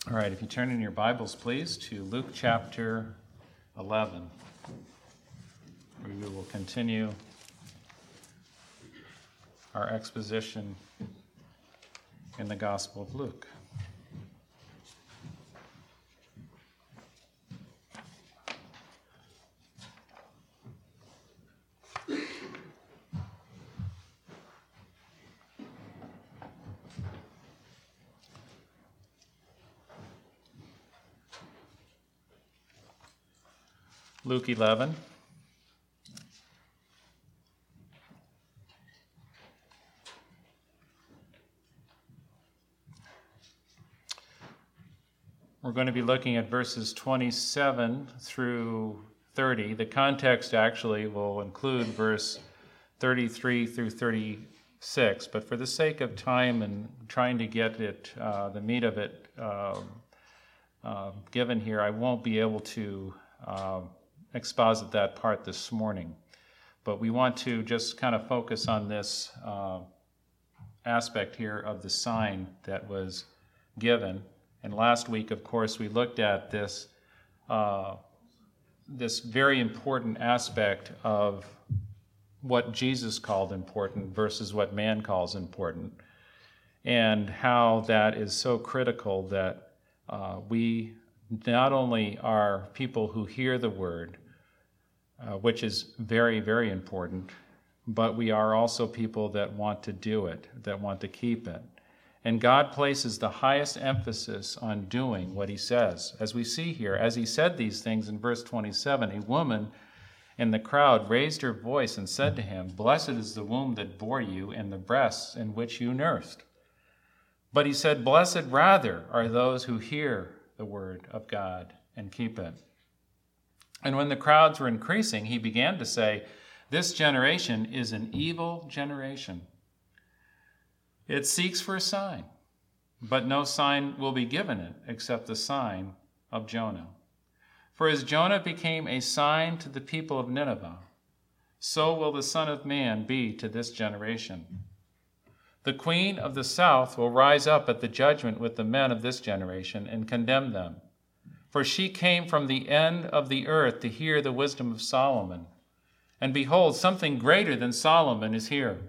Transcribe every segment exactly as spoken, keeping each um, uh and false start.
All right, if you turn in your Bibles, please, to Luke chapter eleven, where we will continue our exposition in the Gospel of Luke. Luke eleven. We're going to be looking at verses twenty-seven through thirty. The context actually will include verse thirty-three through thirty-six, but for the sake of time and trying to get it, uh, the meat of it uh, uh, given here, I won't be able to uh, exposit that part this morning. But we want to just kind of focus on this uh, aspect here of the sign that was given. And last week, of course, we looked at this uh, this very important aspect of what Jesus called important versus what man calls important, and how that is so critical that uh, we not only are people who hear the word, uh, which is very, very important, but we are also people that want to do it, that want to keep it. And God places the highest emphasis on doing what he says. As we see here, as he said these things in verse twenty-seven, a woman in the crowd raised her voice and said to him, "Blessed is the womb that bore you and the breasts in which you nursed." But he said, "Blessed rather are those who hear the word of God and keep it." And when the crowds were increasing, he began to say, "This generation is an evil generation. It seeks for a sign, but no sign will be given it except the sign of Jonah. For as Jonah became a sign to the people of Nineveh, so will the Son of Man be to this generation. The queen of the south will rise up at the judgment with the men of this generation and condemn them. For she came from the end of the earth to hear the wisdom of Solomon. And behold, something greater than Solomon is here.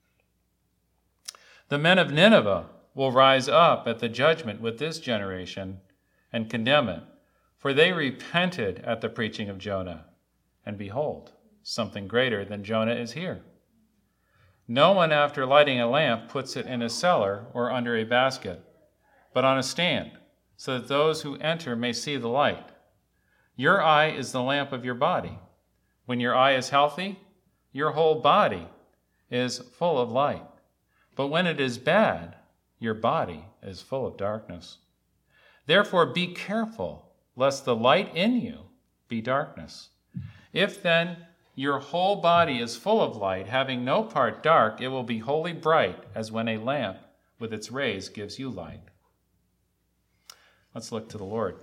The men of Nineveh will rise up at the judgment with this generation and condemn it. For they repented at the preaching of Jonah. And behold, something greater than Jonah is here. No one, after lighting a lamp, puts it in a cellar or under a basket, but on a stand, so that those who enter may see the light. Your eye is the lamp of your body. When your eye is healthy, your whole body is full of light. But when it is bad, your body is full of darkness. Therefore be careful, lest the light in you be darkness. If then your whole body is full of light, having no part dark, it will be wholly bright, as when a lamp with its rays gives you light." Let's look to the Lord.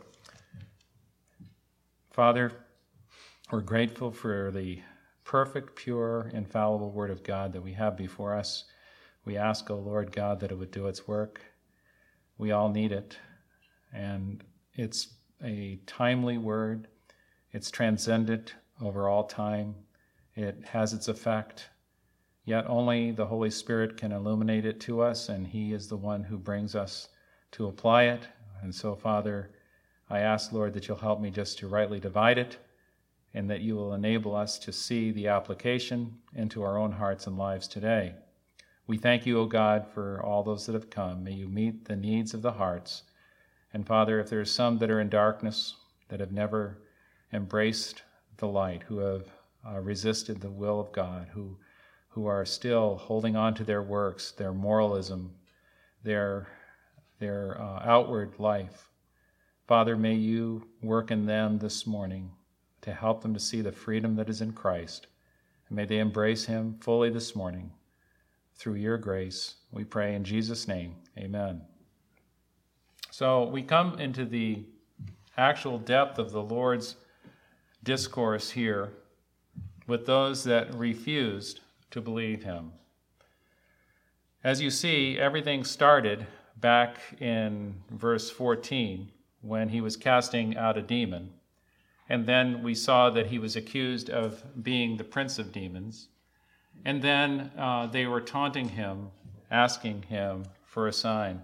Father, we're grateful for the perfect, pure, infallible Word of God that we have before us. We ask, O Lord God, that it would do its work. We all need it. And it's a timely word. It's transcendent over all time. It has its effect. Yet only the Holy Spirit can illuminate it to us, and he is the one who brings us to apply it. And so, Father, I ask, Lord, that you'll help me just to rightly divide it, and that you will enable us to see the application into our own hearts and lives today. We thank you, O God, for all those that have come. May you meet the needs of the hearts. And Father, if there are some that are in darkness, that have never embraced the light, who have uh, resisted the will of God, who, who are still holding on to their works, their moralism, their, their uh, outward life, Father, may you work in them this morning to help them to see the freedom that is in Christ. And may they embrace him fully this morning. Through your grace, we pray in Jesus' name, amen. So we come into the actual depth of the Lord's discourse here with those that refused to believe him. As you see, everything started back in verse fourteen when he was casting out a demon. And then we saw that he was accused of being the prince of demons. And then uh, they were taunting him, asking him for a sign.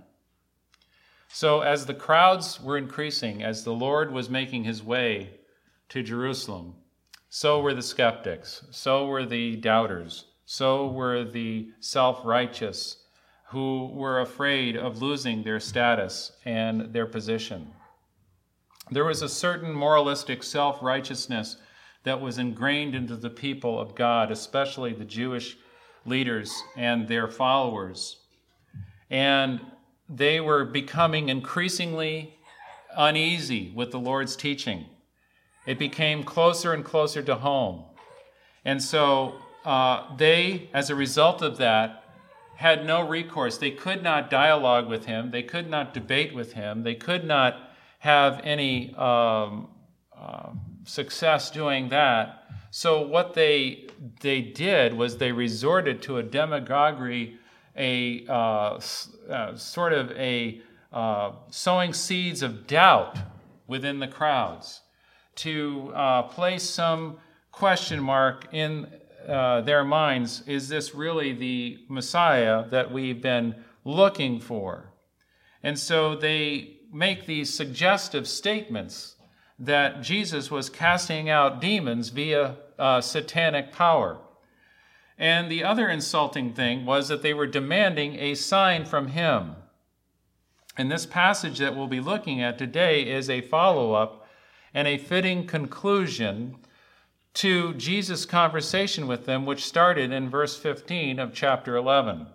So as the crowds were increasing, as the Lord was making his way to Jerusalem, so were the skeptics, so were the doubters, so were the self-righteous who were afraid of losing their status and their position. There was a certain moralistic self-righteousness that was ingrained into the people of God, especially the Jewish leaders and their followers. And they were becoming increasingly uneasy with the Lord's teaching. It became closer and closer to home. And so uh, they, as a result of that, had no recourse. They could not dialogue with him. They could not debate with him. They could not have any um, uh, success doing that. So what they they did was they resorted to a demagoguery, a uh, uh, sort of a uh, sowing seeds of doubt within the crowds, to uh, place some question mark in uh, their minds. Is this really the Messiah that we've been looking for? And so they make these suggestive statements that Jesus was casting out demons via uh, satanic power. And the other insulting thing was that they were demanding a sign from him. And this passage that we'll be looking at today is a follow-up and a fitting conclusion to Jesus' conversation with them, which started in verse fifteen of chapter eleven.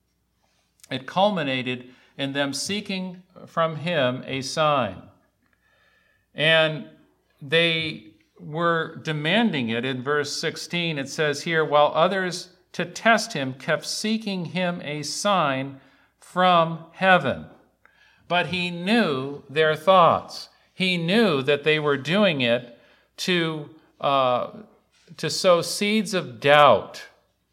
It culminated in them seeking from him a sign. And they were demanding it. In verse sixteen, it says here, while others, to test him, kept seeking him a sign from heaven. But he knew their thoughts. He knew that they were doing it to, uh, to sow seeds of doubt.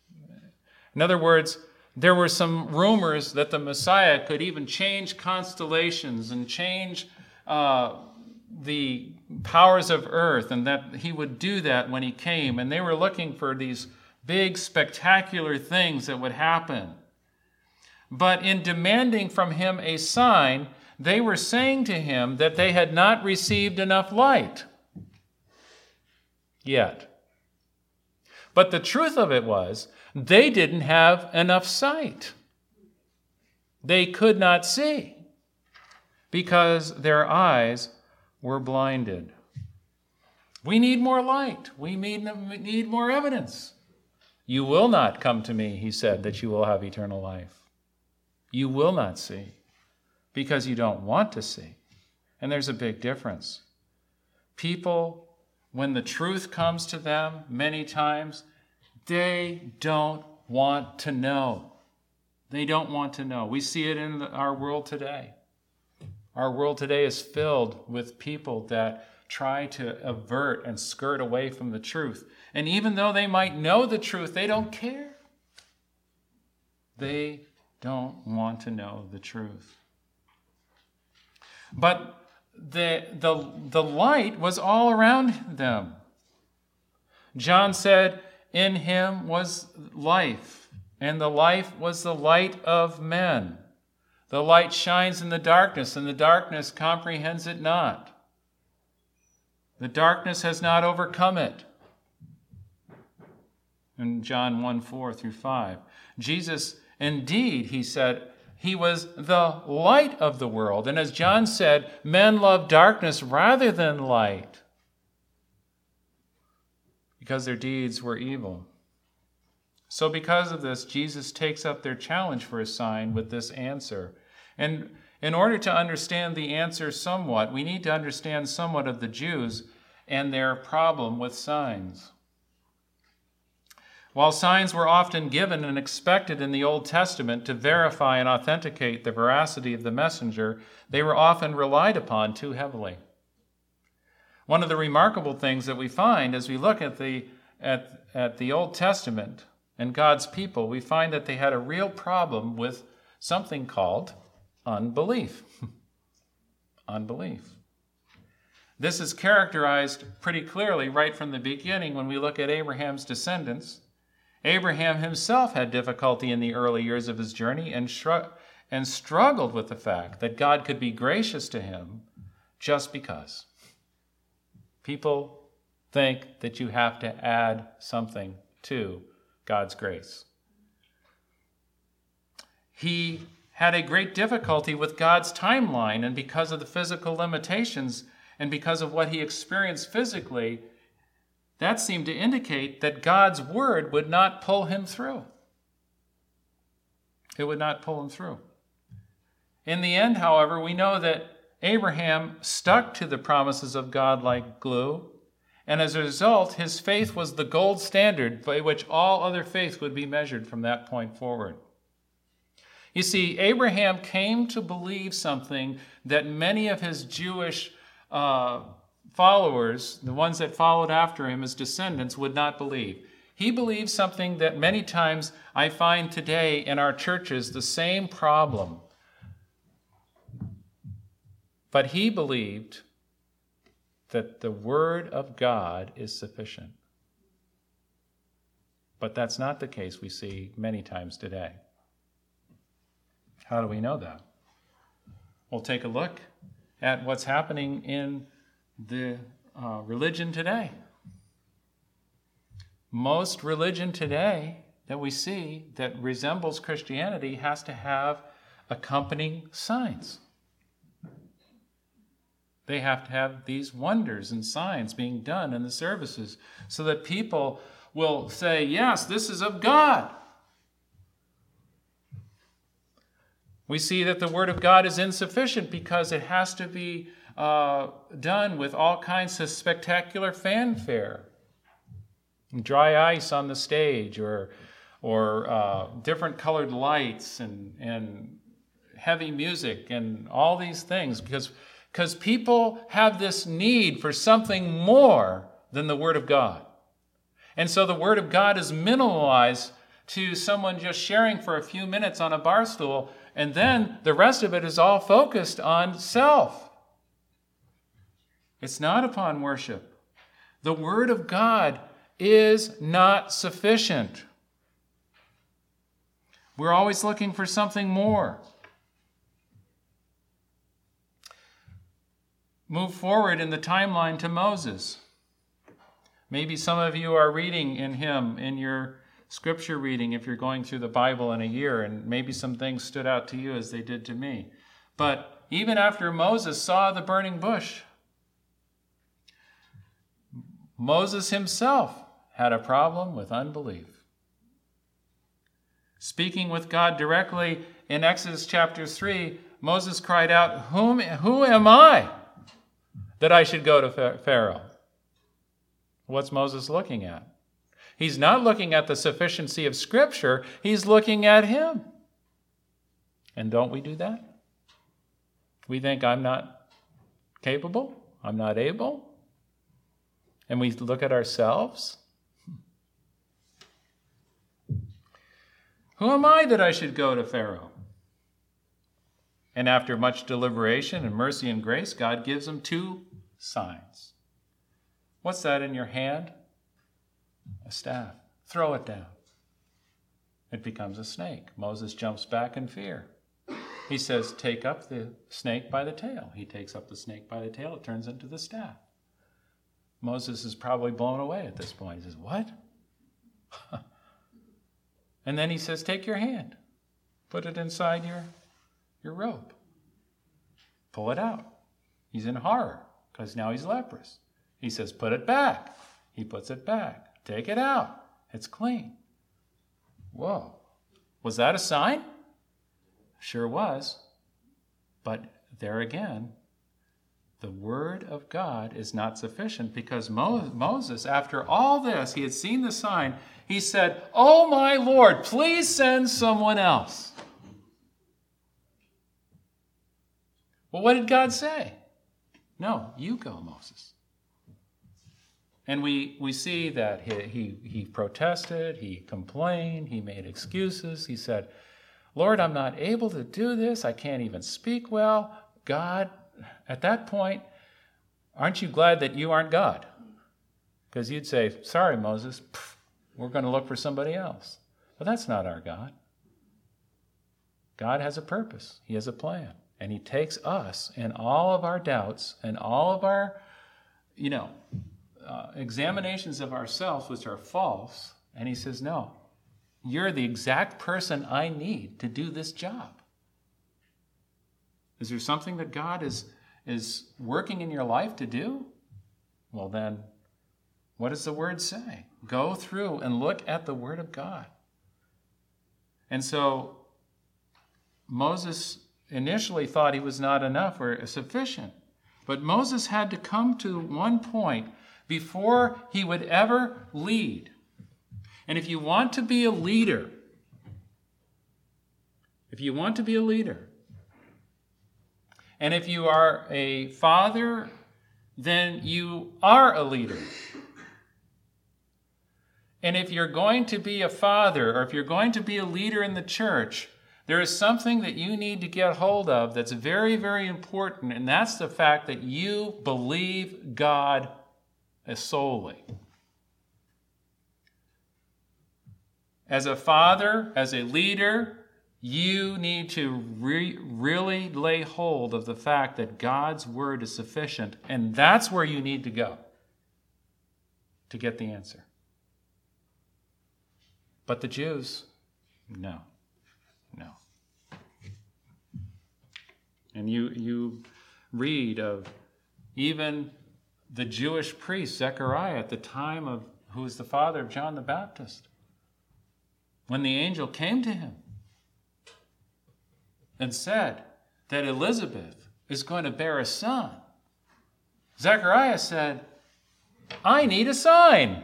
In other words, there were some rumors that the Messiah could even change constellations and change uh, the powers of earth, and that he would do that when he came. And they were looking for these big, spectacular things that would happen. But in demanding from him a sign, they were saying to him that they had not received enough light yet. But the truth of it was, they didn't have enough sight. They could not see because their eyes were blinded. We need more light. We need, we need more evidence. You will not come to me, he said, that you will have eternal life. You will not see because you don't want to see. And there's a big difference. People, when the truth comes to them many times, they don't want to know. They don't want to know. We see it in our world today. Our world today is filled with people that try to avert and skirt away from the truth. And even though they might know the truth, they don't care. They don't want to know the truth. But the, the, the light was all around them. John said, in him was life, and the life was the light of men. The light shines in the darkness, and the darkness comprehends it not. The darkness has not overcome it. In John one, four through five. Jesus, indeed, he said, he was the light of the world. And as John said, men love darkness rather than light, because their deeds were evil. So because of this, Jesus takes up their challenge for a sign with this answer. And in order to understand the answer somewhat, we need to understand somewhat of the Jews and their problem with signs. While signs were often given and expected in the Old Testament to verify and authenticate the veracity of the messenger, they were often relied upon too heavily. One of the remarkable things that we find as we look at the, at, at the Old Testament and God's people, we find that they had a real problem with something called unbelief. Unbelief. This is characterized pretty clearly right from the beginning when we look at Abraham's descendants. Abraham himself had difficulty in the early years of his journey and, shrug- and struggled with the fact that God could be gracious to him just because. People think that you have to add something to God's grace. He had a great difficulty with God's timeline, and because of the physical limitations and because of what he experienced physically, that seemed to indicate that God's word would not pull him through. It would not pull him through. In the end, however, we know that Abraham stuck to the promises of God like glue, and as a result, his faith was the gold standard by which all other faith would be measured from that point forward. You see, Abraham came to believe something that many of his Jewish uh, followers, the ones that followed after him as descendants, would not believe. He believed something that many times I find today in our churches the same problem. But he believed that the Word of God is sufficient. But that's not the case we see many times today. How do we know that? We'll take a look at what's happening in the uh, religion today. Most religion today that we see that resembles Christianity has to have accompanying signs. They have to have these wonders and signs being done in the services so that people will say, yes, this is of God. We see that the Word of God is insufficient because it has to be uh, done with all kinds of spectacular fanfare. Dry ice on the stage, or or uh, different colored lights and, and heavy music and all these things, because, because people have this need for something more than the Word of God. And so the Word of God is minimalized to someone just sharing for a few minutes on a bar stool, and then the rest of it is all focused on self. It's not upon worship. The Word of God is not sufficient. We're always looking for something more. Move forward in the timeline to Moses. Maybe some of you are reading in him in your scripture reading if you're going through the Bible in a year, and maybe some things stood out to you as they did to me. But even after Moses saw the burning bush, Moses himself had a problem with unbelief. Speaking with God directly in Exodus chapter three, Moses cried out, Whom, who am I that I should go to Pharaoh? What's Moses looking at? He's not looking at the sufficiency of Scripture. He's looking at him. And don't we do that? We think I'm not capable, I'm not able, and we look at ourselves. Who am I that I should go to Pharaoh? And after much deliberation and mercy and grace, God gives him two signs. What's that in your hand? A staff. Throw it down. It becomes a snake. Moses jumps back in fear. He says, take up the snake by the tail. He takes up the snake by the tail. It turns into the staff. Moses is probably blown away at this point. He says, what? And then he says, take your hand. Put it inside your, your robe. Pull it out. He's in horror because now he's leprous. He says, put it back. He puts it back. Take it out. It's clean. Whoa. Was that a sign? Sure was. But there again, the Word of God is not sufficient, because Mo- Moses, after all this, he had seen the sign, he said, oh my Lord, please send someone else. Well, what did God say? No, you go, Moses. And we, we see that he, he, he protested, he complained, he made excuses. He said, Lord, I'm not able to do this. I can't even speak well. God, at that point, aren't you glad that you aren't God? Because you'd say, sorry, Moses, pff, we're going to look for somebody else. But that's not our God. God has a purpose. He has a plan. And he takes us and all of our doubts and all of our, you know, uh, examinations of ourselves, which are false, and he says, no, you're the exact person I need to do this job. Is there something that God is, is working in your life to do? Well, then, what does the Word say? Go through and look at the Word of God. And so Moses initially thought he was not enough or sufficient. But Moses had to come to one point before he would ever lead. And if you want to be a leader, if you want to be a leader, and if you are a father, then you are a leader. And if you're going to be a father, or if you're going to be a leader in the church, there is something that you need to get hold of that's very, very important, and that's the fact that you believe God solely. As a father, as a leader, you need to re- really lay hold of the fact that God's word is sufficient, and that's where you need to go to get the answer. But the Jews, no, no. And you, you read of even the Jewish priest, Zechariah, at the time of, who was the father of John the Baptist, when the angel came to him and said that Elizabeth is going to bear a son, Zechariah said, I need a sign.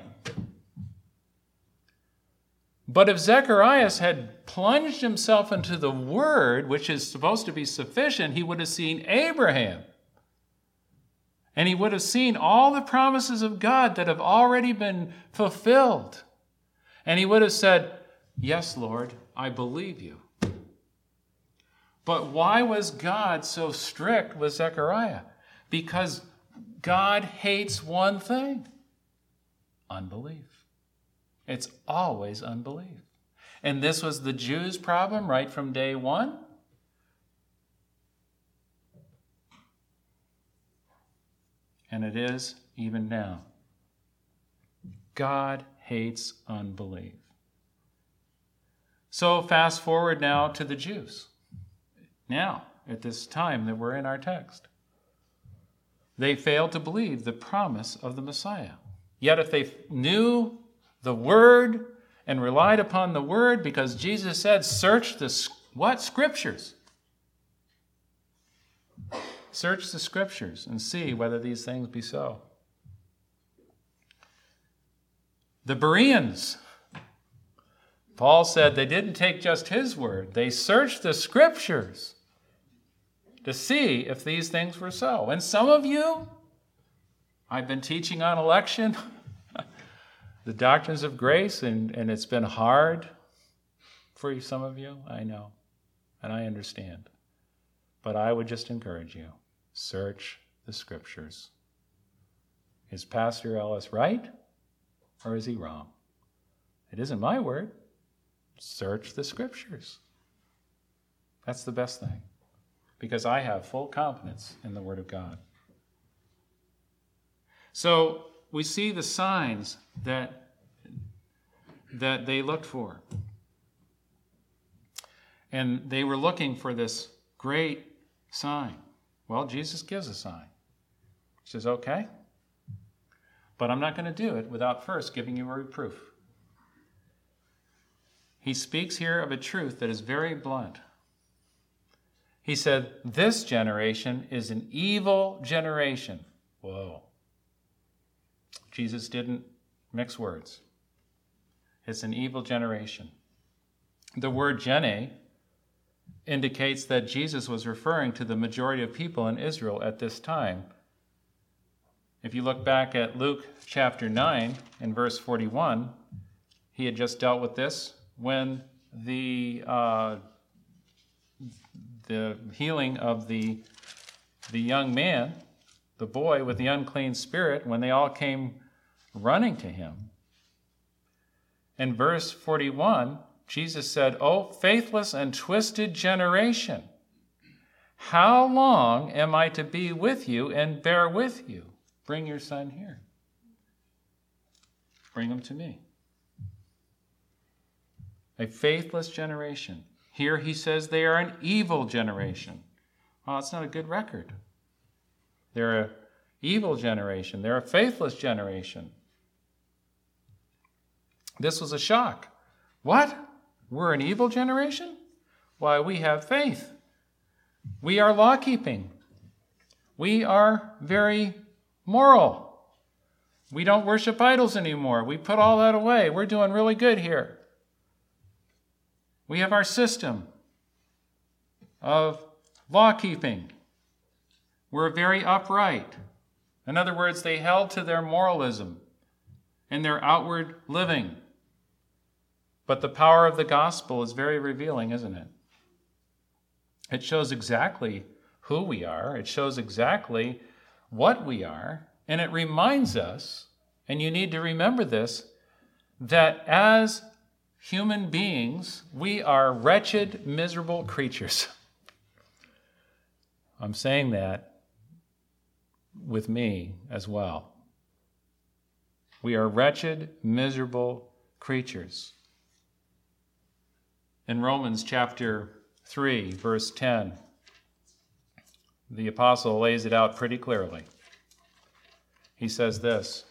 But if Zacharias had plunged himself into the word, which is supposed to be sufficient, he would have seen Abraham. And he would have seen all the promises of God that have already been fulfilled. And he would have said, yes, Lord, I believe you. But why was God so strict with Zechariah? Because God hates one thing: unbelief. It's always unbelief. And this was the Jews' problem right from day one. And it is even now. God hates unbelief. So fast forward now to the Jews. Now, at this time that we're in our text. They failed to believe the promise of the Messiah. Yet if they knew the Word and relied upon the Word, because Jesus said, search the what? Scriptures. Search the Scriptures and see whether these things be so. The Bereans, Paul said they didn't take just his word. They searched the Scriptures to see if these things were so. And some of you, I've been teaching on election, the doctrines of grace, and, and it's been hard for some of you, I know, and I understand. But I would just encourage you, search the Scriptures. Is Pastor Ellis right, or is he wrong? It isn't my word. Search the Scriptures. That's the best thing, because I have full confidence in the Word of God. So we see the signs that, that they looked for. And they were looking for this great sign. Well, Jesus gives a sign. He says, okay, but I'm not going to do it without first giving you a reproof. He speaks here of a truth that is very blunt. He said, this generation is an evil generation. Whoa. Jesus didn't mix words. It's an evil generation. The word gene indicates that Jesus was referring to the majority of people in Israel at this time. If you look back at Luke chapter nine in verse forty-one, he had just dealt with this when the uh, the healing of the, the young man, the boy with the unclean spirit, when they all came running to him. In verse forty-one, Jesus said, "O faithless and twisted generation, how long am I to be with you and bear with you? Bring your son here. Bring him to me." A faithless generation. Here he says they are an evil generation. Well, it's not a good record. They're an evil generation. They're a faithless generation. This was a shock. What? We're an evil generation? Why, we have faith. We are law-keeping. We are very moral. We don't worship idols anymore. We put all that away. We're doing really good here. We have our system of law-keeping. We're very upright. In other words, they held to their moralism and their outward living. But the power of the gospel is very revealing, isn't it? It shows exactly who we are. It shows exactly what we are. And it reminds us, and you need to remember this, that as human beings, we are wretched, miserable creatures. I'm saying that with me as well. We are wretched, miserable creatures. In Romans chapter three, verse ten, the apostle lays it out pretty clearly. He says this,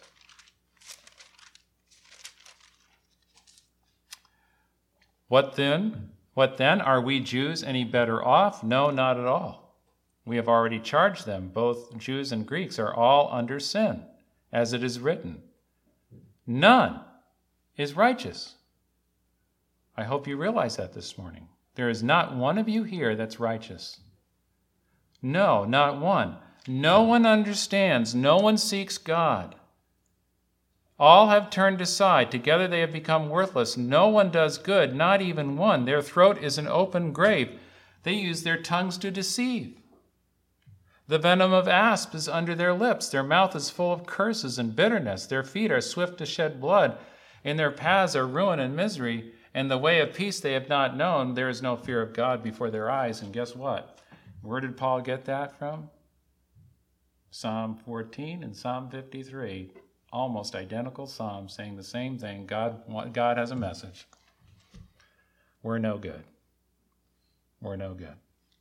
What then? What then? Are we Jews any better off? No, not at all. We have already charged them. Both Jews and Greeks are all under sin, as it is written. None is righteous. I hope you realize that this morning. There is not one of you here that's righteous. No, not one. No one understands. No one seeks God. All have turned aside. Together they have become worthless. No one does good, not even one. Their throat is an open grave. They use their tongues to deceive. The venom of asp is under their lips. Their mouth is full of curses and bitterness. Their feet are swift to shed blood. In their paths are ruin and misery. And the way of peace they have not known. There is no fear of God before their eyes. And guess what? Where did Paul get that from? Psalm fourteen and Psalm fifty-three. Almost identical psalms saying the same thing. God, God has a message. We're no good. We're no good.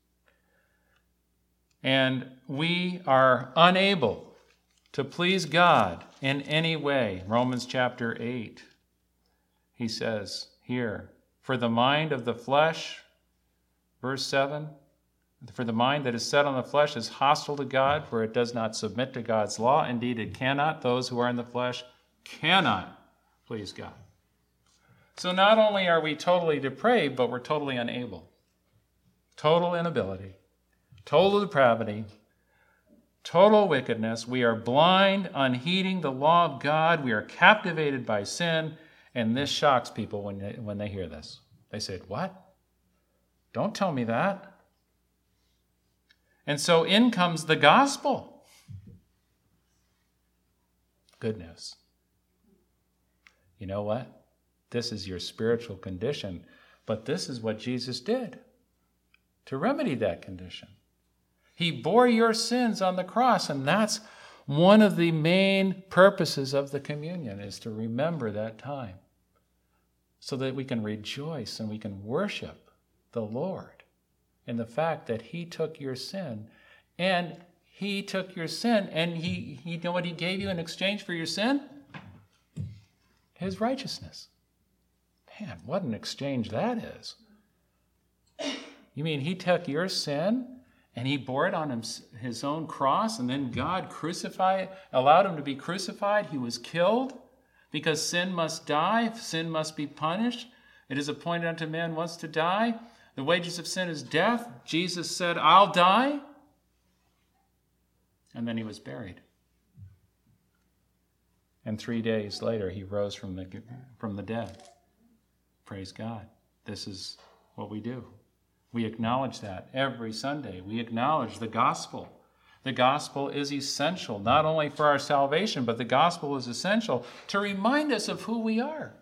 And we are unable to please God in any way. Romans chapter eight, he says here, for the mind of the flesh, verse seven, for the mind that is set on the flesh is hostile to God, for it does not submit to God's law. Indeed, it cannot. Those who are in the flesh cannot please God. So not only are we totally depraved, but we're totally unable. Total inability, total depravity, total wickedness. We are blind, unheeding the law of God. We are captivated by sin, and this shocks people when they, when they hear this. They say, what? Don't tell me that. And so in comes the gospel. Good news. You know what? This is your spiritual condition, but this is what Jesus did to remedy that condition. He bore your sins on the cross, and that's one of the main purposes of the communion, is to remember that time so that we can rejoice and we can worship the Lord. And the fact that he took your sin, and he took your sin, and he, he, you know what he gave you in exchange for your sin? His righteousness. Man, what an exchange that is. You mean he took your sin, and he bore it on him, his own cross, and then God crucified, allowed him to be crucified. He was killed because sin must die, sin must be punished. It is appointed unto man once to die. The wages of sin is death. Jesus said, I'll die. And then he was buried. And three days later, he rose from the, from the dead. Praise God. This is what we do. We acknowledge that every Sunday. We acknowledge the gospel. The gospel is essential, not only for our salvation, but the gospel is essential to remind us of who we are.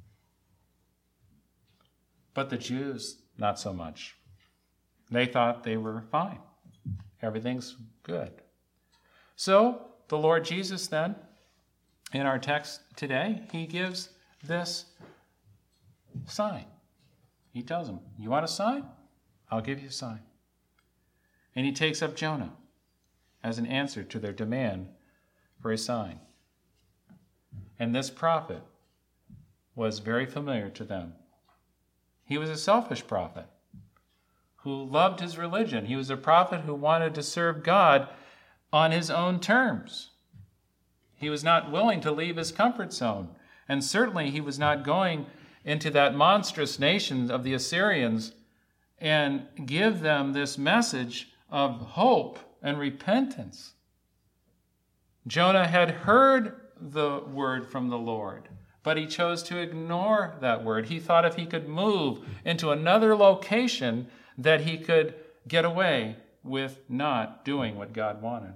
But the Jews, not so much. They thought they were fine. Everything's good. So, the Lord Jesus then, in our text today, he gives this sign. He tells them, you want a sign? I'll give you a sign. And he takes up Jonah as an answer to their demand for a sign. And this prophet was very familiar to them. He was a selfish prophet who loved his religion. He was a prophet who wanted to serve God on his own terms. He was not willing to leave his comfort zone. And certainly he was not going into that monstrous nation of the Assyrians and give them this message of hope and repentance. Jonah had heard the word from the Lord, but he chose to ignore that word. He thought if he could move into another location that he could get away with not doing what God wanted.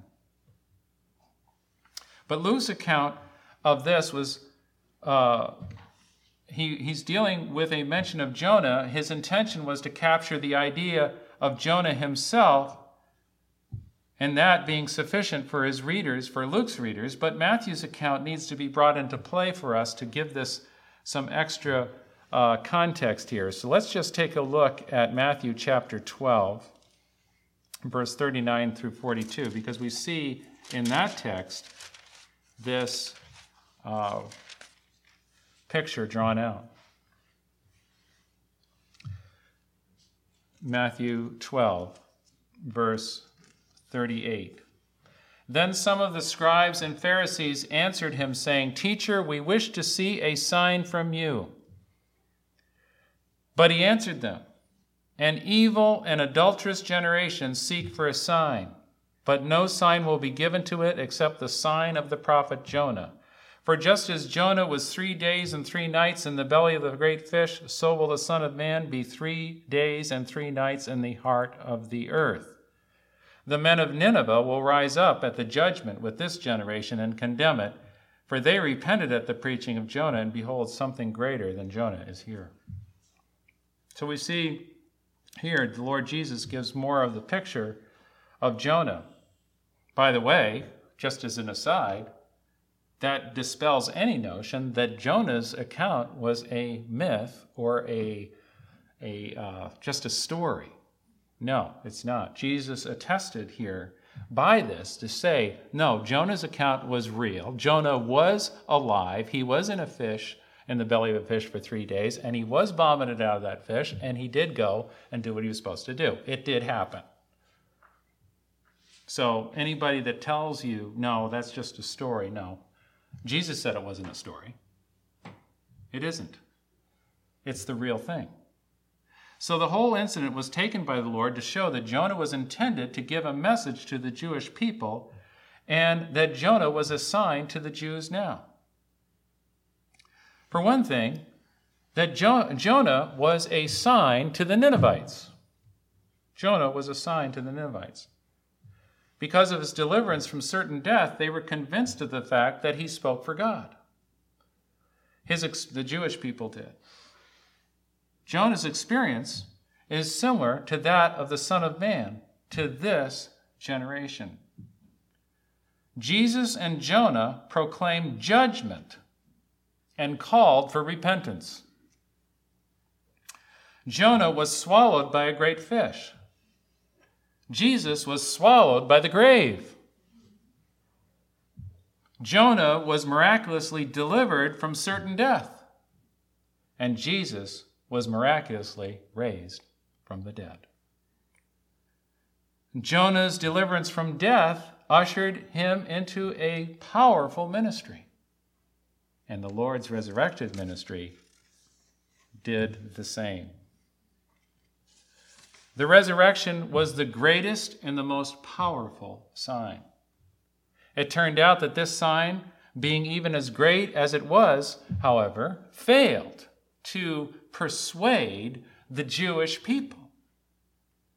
But Luke's account of this was, uh, he, he's dealing with a mention of Jonah. His intention was to capture the idea of Jonah himself, and that being sufficient for his readers, for Luke's readers. But Matthew's account needs to be brought into play for us to give this some extra uh, context here. So let's just take a look at Matthew chapter twelve, verse thirty-nine through forty-two, because we see in that text this uh, picture drawn out. Matthew twelve, verse thirty-eight. Then some of the scribes and Pharisees answered him, saying, Teacher, we wish to see a sign from you. But he answered them, An evil and adulterous generation seek for a sign, but no sign will be given to it except the sign of the prophet Jonah. For just as Jonah was three days and three nights in the belly of the great fish, so will the Son of Man be three days and three nights in the heart of the earth. The men of Nineveh will rise up at the judgment with this generation and condemn it, for they repented at the preaching of Jonah, and behold, something greater than Jonah is here. So we see here the Lord Jesus gives more of the picture of Jonah. By the way, just as an aside, that dispels any notion that Jonah's account was a myth or a, a uh, just a story. No, it's not. Jesus attested here by this to say, no, Jonah's account was real. Jonah was alive. He was in a fish, in the belly of a fish for three days, and he was vomited out of that fish, and he did go and do what he was supposed to do. It did happen. So anybody that tells you, no, that's just a story, no. Jesus said it wasn't a story. It isn't. It's the real thing. So the whole incident was taken by the Lord to show that Jonah was intended to give a message to the Jewish people, and that Jonah was a sign to the Jews now. For one thing, that jo- Jonah was a sign to the Ninevites. Jonah was a sign to the Ninevites. Because of his deliverance from certain death, they were convinced of the fact that he spoke for God. His ex- the Jewish people did. Jonah's experience is similar to that of the Son of Man to this generation. Jesus and Jonah proclaimed judgment and called for repentance. Jonah was swallowed by a great fish. Jesus was swallowed by the grave. Jonah was miraculously delivered from certain death, and Jesus was miraculously raised from the dead. Jonah's deliverance from death ushered him into a powerful ministry, and the Lord's resurrected ministry did the same. The resurrection was the greatest and the most powerful sign. It turned out that this sign, being even as great as it was, however, failed to persuade the Jewish people.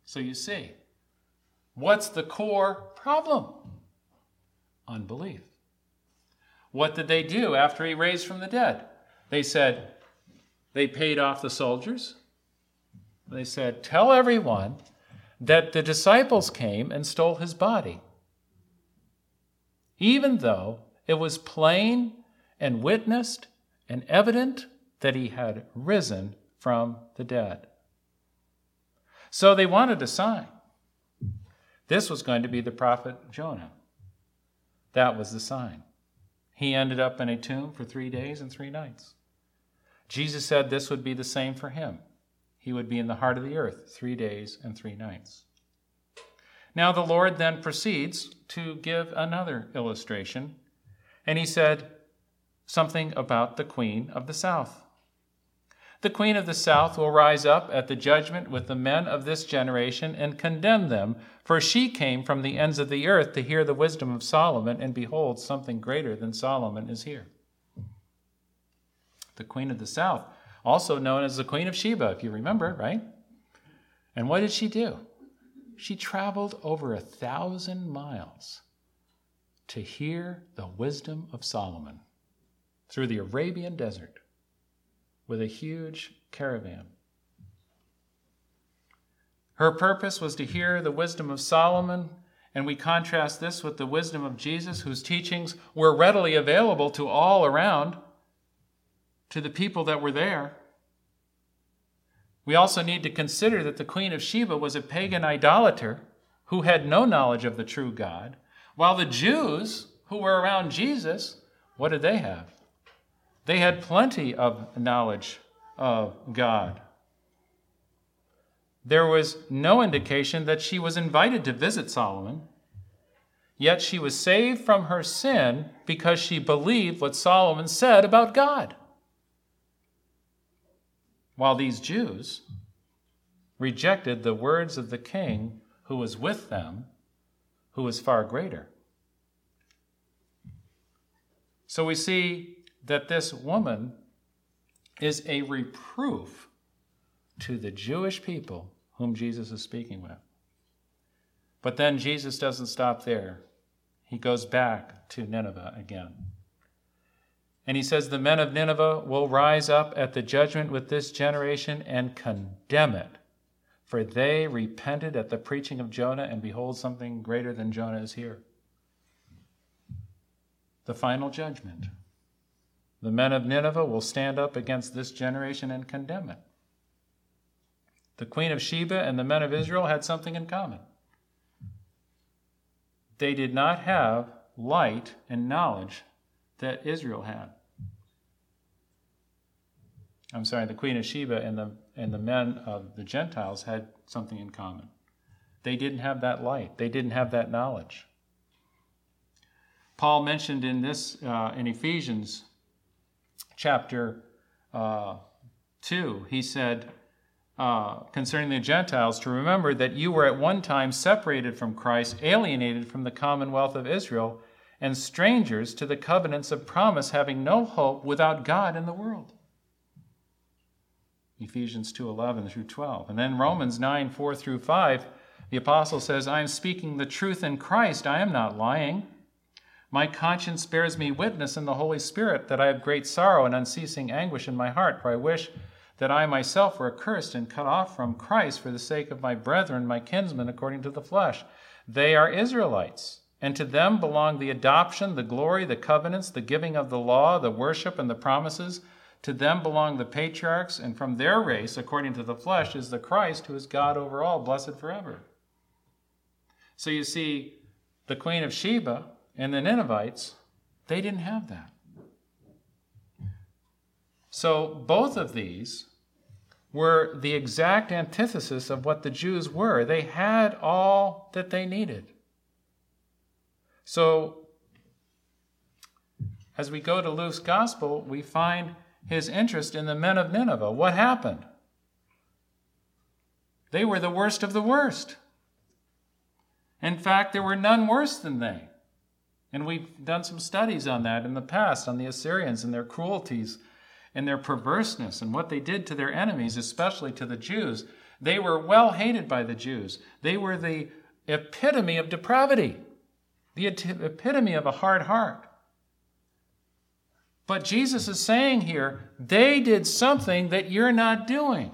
So you see, what's the core problem? Unbelief. What did they do after he raised from the dead? They said, they paid off the soldiers. They said, tell everyone that the disciples came and stole his body, even though it was plain and witnessed and evident that he had risen from the dead. So they wanted a sign. This was going to be the prophet Jonah. That was the sign. He ended up in a tomb for three days and three nights. Jesus said this would be the same for him. He would be in the heart of the earth three days and three nights. Now the Lord then proceeds to give another illustration, and he said something about the queen of the south. The queen of the south will rise up at the judgment with the men of this generation and condemn them, for she came from the ends of the earth to hear the wisdom of Solomon, and behold, something greater than Solomon is here. The queen of the south, also known as the Queen of Sheba, if you remember, right? And what did she do? She traveled over a thousand miles to hear the wisdom of Solomon through the Arabian desert with a huge caravan. Her purpose was to hear the wisdom of Solomon, and we contrast this with the wisdom of Jesus, whose teachings were readily available to all around, to the people that were there. We also need to consider that the Queen of Sheba was a pagan idolater who had no knowledge of the true God, while the Jews who were around Jesus, what did they have? They had plenty of knowledge of God. There was no indication that she was invited to visit Solomon, yet she was saved from her sin because she believed what Solomon said about God. While these Jews rejected the words of the king who was with them, who was far greater. So we see that this woman is a reproof to the Jewish people whom Jesus is speaking with. But then Jesus doesn't stop there. He goes back to Nineveh again. And he says, the men of Nineveh will rise up at the judgment with this generation and condemn it, for they repented at the preaching of Jonah, and behold, something greater than Jonah is here. The final judgment. The men of Nineveh will stand up against this generation and condemn it. The Queen of Sheba and the men of Israel had something in common. They did not have light and knowledge that Israel had. I'm sorry, the Queen of Sheba and the, and the men of the Gentiles had something in common. They didn't have that light. They didn't have that knowledge. Paul mentioned in this, uh, in Ephesians chapter uh, two, he said, uh, concerning the Gentiles, to remember that you were at one time separated from Christ, alienated from the commonwealth of Israel, and strangers to the covenants of promise, having no hope, without God in the world. Ephesians two eleven through twelve. And then Romans nine four through five, the apostle says, I am speaking the truth in Christ, I am not lying. My conscience bears me witness in the Holy Spirit that I have great sorrow and unceasing anguish in my heart, for I wish that I myself were accursed and cut off from Christ for the sake of my brethren, my kinsmen, according to the flesh. They are Israelites, and to them belong the adoption, the glory, the covenants, the giving of the law, the worship, and the promises. To them belong the patriarchs, and from their race, according to the flesh, is the Christ, who is God over all, blessed forever. So you see, the Queen of Sheba and the Ninevites, they didn't have that. So both of these were the exact antithesis of what the Jews were. They had all that they needed. So as we go to Luke's gospel, we find his interest in the men of Nineveh. What happened? They were the worst of the worst. In fact, there were none worse than they. And we've done some studies on that in the past, on the Assyrians and their cruelties and their perverseness and what they did to their enemies, especially to the Jews. They were well hated by the Jews. They were the epitome of depravity, the epitome of a hard heart. But Jesus is saying here, they did something that you're not doing.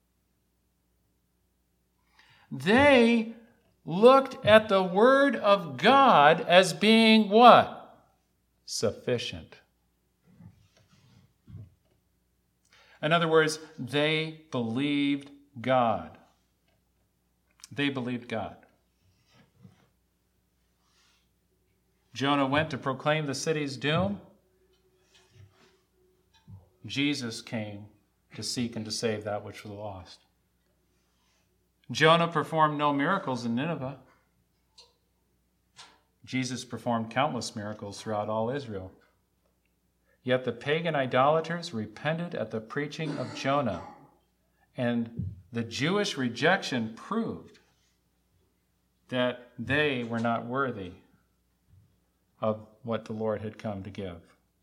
They looked at the Word of God as being what? Sufficient. In other words, they believed God. They believed God. Jonah went to proclaim the city's doom. Jesus came to seek and to save that which was lost. Jonah performed no miracles in Nineveh. Jesus performed countless miracles throughout all Israel. Yet the pagan idolaters repented at the preaching of Jonah, and the Jewish rejection proved that they were not worthy of what the Lord had come to give.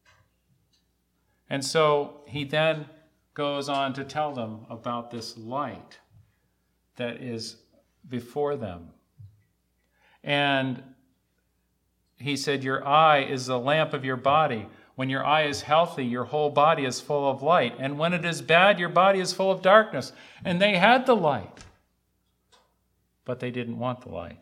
And so he then goes on to tell them about this light that is before them. And he said, your eye is the lamp of your body. When your eye is healthy, your whole body is full of light. And when it is bad, your body is full of darkness. And they had the light, but they didn't want the light.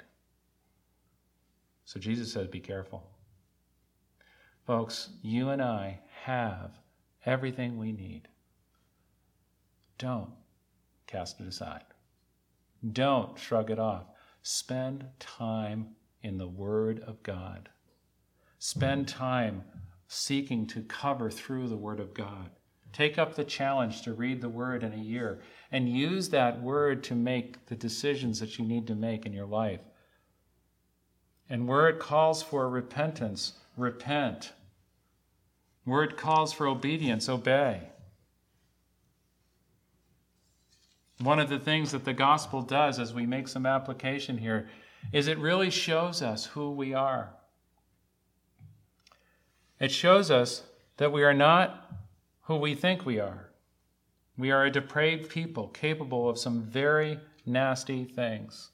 So Jesus said, be careful. Folks, you and I have everything we need. Don't cast it aside. Don't shrug it off. Spend time in the Word of God. Spend time seeking to cover through the Word of God. Take up the challenge to read the Word in a year and use that Word to make the decisions that you need to make in your life. And where it calls for repentance, repent. Where it calls for obedience, obey. One of the things that the gospel does as we make some application here is it really shows us who we are. It shows us that we are not who we think we are. We are a depraved people capable of some very nasty things.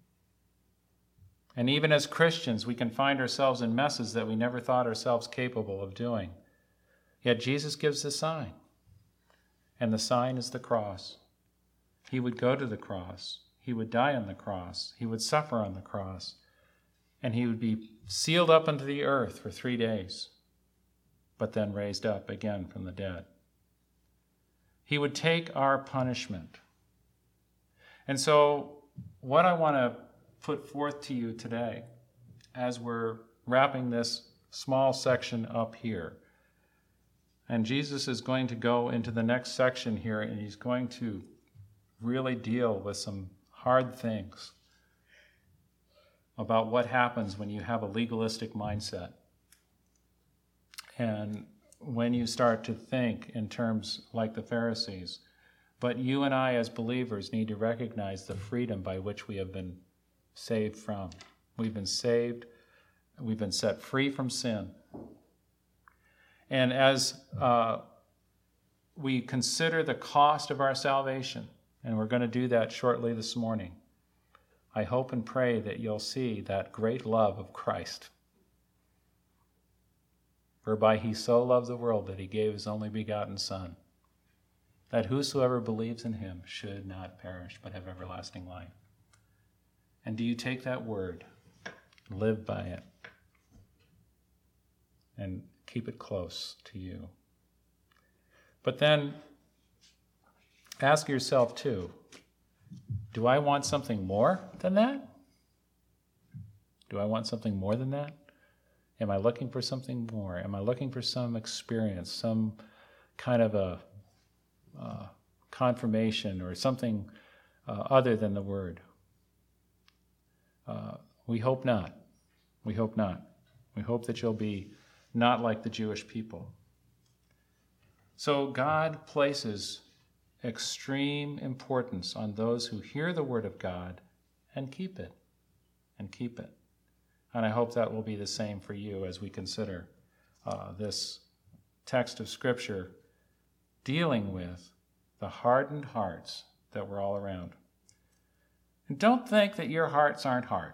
And even as Christians, we can find ourselves in messes that we never thought ourselves capable of doing. Yet Jesus gives the sign, and the sign is the cross. He would go to the cross. He would die on the cross. He would suffer on the cross. And he would be sealed up into the earth for three days, but then raised up again from the dead. He would take our punishment. And so what I want to put forth to you today, as we're wrapping this small section up here, and Jesus is going to go into the next section here, and he's going to really deal with some hard things about what happens when you have a legalistic mindset. And when you start to think in terms like the Pharisees. But you and I as believers need to recognize the freedom by which we have been saved from. We've been saved, we've been set free from sin. And as uh, we consider the cost of our salvation, and we're going to do that shortly this morning, I hope and pray that you'll see that great love of Christ, whereby he so loved the world that he gave his only begotten Son, that whosoever believes in him should not perish but have everlasting life. And do you take that word, live by it, and keep it close to you? But then ask yourself too, do I want something more than that? Do I want something more than that? Am I looking for something more? Am I looking for some experience, some kind of a uh, confirmation or something uh, other than the Word? Uh, we hope not. We hope not. We hope that you'll be not like the Jewish people. So God places extreme importance on those who hear the Word of God and keep it, and keep it. And I hope that will be the same for you as we consider uh, this text of Scripture dealing with the hardened hearts that were all around. And don't think that your hearts aren't hard.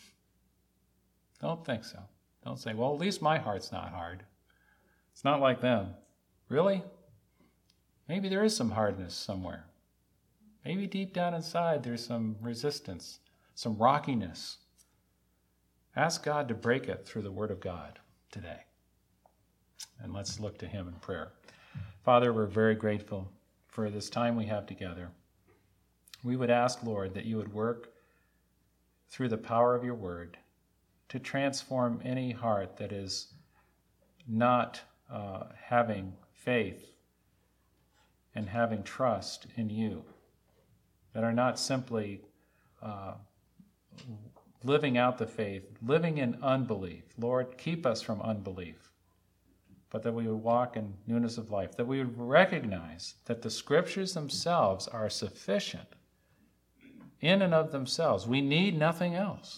Don't think so. Don't say, well, at least my heart's not hard. It's not like them. Really? Maybe there is some hardness somewhere. Maybe deep down inside there's some resistance, some rockiness. Ask God to break it through the Word of God today. And let's look to Him in prayer. Father, we're very grateful for this time we have together. We would ask, Lord, that you would work through the power of your Word to transform any heart that is not uh, having faith and having trust in you, that are not simply uh, living out the faith, living in unbelief. Lord, keep us from unbelief, but that we would walk in newness of life, that we would recognize that the Scriptures themselves are sufficient in and of themselves. We need nothing else.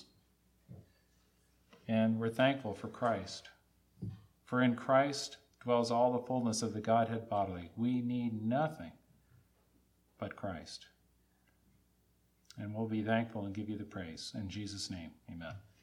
And we're thankful for Christ. For in Christ dwells all the fullness of the Godhead bodily. We need nothing but Christ. And we'll be thankful and give you the praise. In Jesus' name, amen.